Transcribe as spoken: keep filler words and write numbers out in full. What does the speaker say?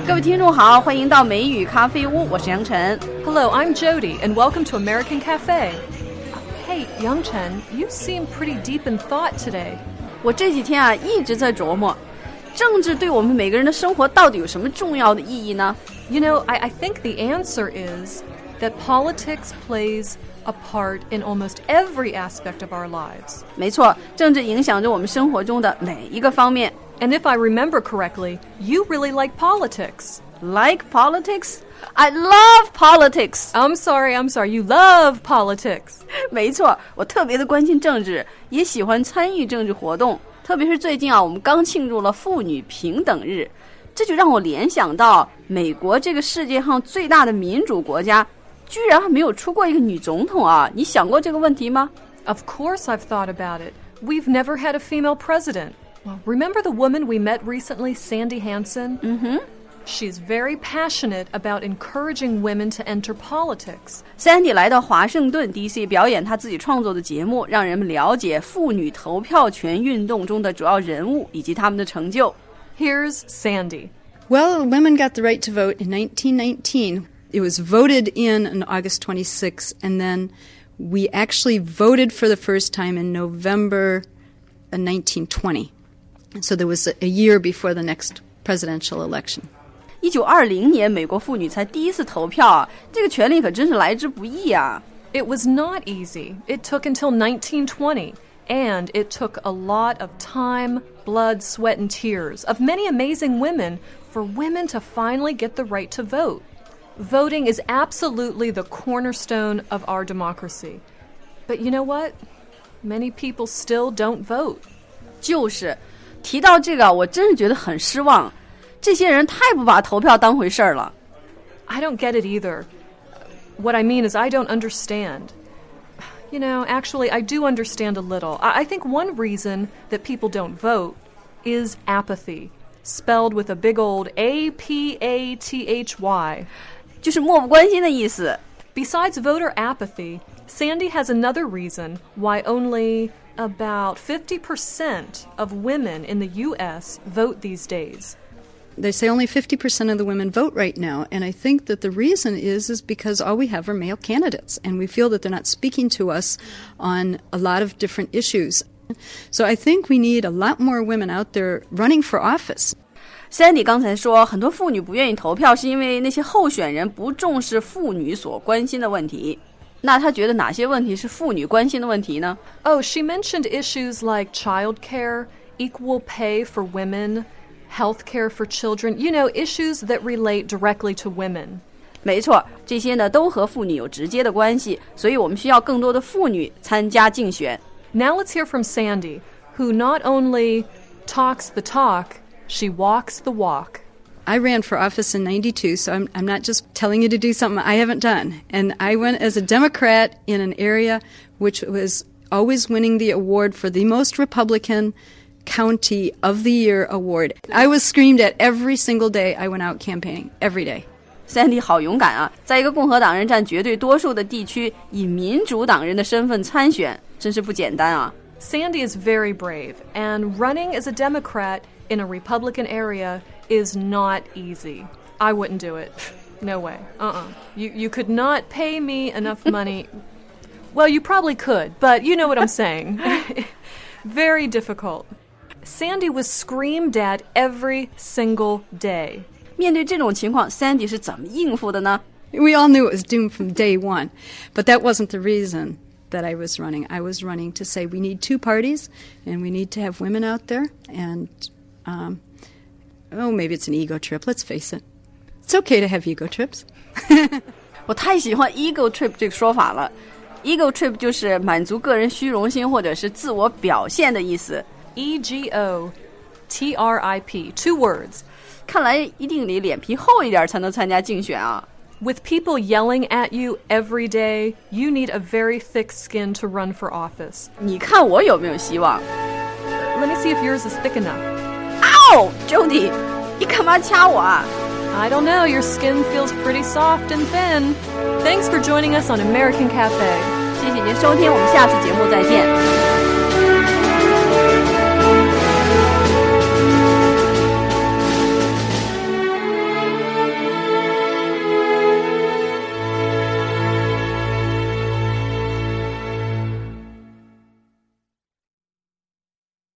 各位听众好，欢迎到美语咖啡屋，我是杨晨。 Hello, I'm Jody, and welcome to American Cafe. Hey, Young Chen, you seem pretty deep in thought today. 我这几天啊一直在琢磨，政治对我们每个人的生活到底有什么重要的意义呢？ You know, I, I think the answer is that politics plays a part in almost every aspect of our lives. 没错，政治影响着我们生活中的每一个方面。 And if I remember correctly, you really like politics. Like politics? I love politics. I'm sorry, I'm sorry, you love politics. 没错，我特别的关心政治，也喜欢参与政治活动。特别是最近啊，我们刚庆祝了妇女平等日，这就让我联想到美国这个世界上最大的民主国家，居然还没有出过一个女总统啊！你想过这个问题吗？ Of course I've thought about it. We've never had a female president. Well, remember the woman we met recently, Sandy Hansen? Mm-hmm. She's very passionate about encouraging women to enter politics. Sandy 来到华盛顿 D C 表演她自己创作的节目，让人们了解妇女投票权运动中的主要人物以及他们的成就。 Here's Sandy. Well, women got the right to vote in nineteen nineteen. It was voted in on August twenty-sixth, and then we actually voted for the first time in November of nineteen twenty. So there was a, a year before the next presidential election. 一九二零年，美国妇女才第一次投票啊，这个权利可真是来之不易啊。 It was not easy. It took until nineteen twenty, and it took a lot of time, blood, sweat, and tears of many amazing women for women to finally get the right to vote. Voting is absolutely the cornerstone of our democracy. But you know what? Many people still don't vote. 就是提到这个，我真是觉得很失望。这些人太不把投票当回事儿了。 I don't get it either. What I mean is I don't understand. You know, actually, I do understand a little. I, I think one reason that people don't vote is apathy, spelled with a big old A P A T H Y. 就是漠不关心的意思。 Besides voter apathy, Sandy has another reason why only about fifty percent of women in the U S vote these days. They say only fifty percent of the women vote right now, and I think that the reason is is because all we have are male candidates, and we feel that they're not speaking to us on a lot of different issues. So I think we need a lot more women out there running for office. Sandy 刚才说，很多妇女不愿意投票，是因为那些候选人不重视妇女所关心的问题。那她觉得哪些问题是妇女关心的问题呢？ Oh, she mentioned issues like childcare, equal pay for women, health care for children, you know, issues that relate directly to women. 没错，这些呢都和妇女有直接的关系，所以我们需要更多的妇女参加竞选。 Now let's hear from Sandy, who not only talks the talk, she walks the walk. I ran for office in ninety-two, so I'm, I'm not just telling you to do something I haven't done. And I went as a Democrat in an area which was always winning the award for the most Republican County of the Year award. I was screamed at every single day I went out campaigning, every day. Sandy 好勇敢啊，在一个共和党人占绝对多数的地区，以民主党人的身份参选，真是不简单啊。 Sandy is very brave, and running as a Democrat in a Republican area is not easy. I wouldn't do it. No way. Uh-uh. You, you could not pay me enough money. Well, you probably could, but you know what I'm saying. Very difficult. Sandy was screamed at every single day. 面对这种情况 ，Sandy 是怎么应付的呢？ We all knew it was doomed from day one, but that wasn't the reason that I was running. I was running to say we need two parties, and we need to have women out there, and, um, oh, maybe it's an ego trip. Let's face it. It's okay to have ego trips. 我太喜欢 ego trip 这个说法了。ego trip 就是满足个人虚荣心或者是自我表现的意思。 E G O T R I P, two words. 看来一定得脸皮厚一点才能参加竞选啊。 With people yelling at you every day, you need a very thick skin to run for office. 你看我有没有希望？ Let me see if yours is thick enough. Ow, Jody, 你干嘛掐我啊？ I don't know, your skin feels pretty soft and thin. Thanks for joining us on American Cafe. 谢谢您收听，我们下次节目再见。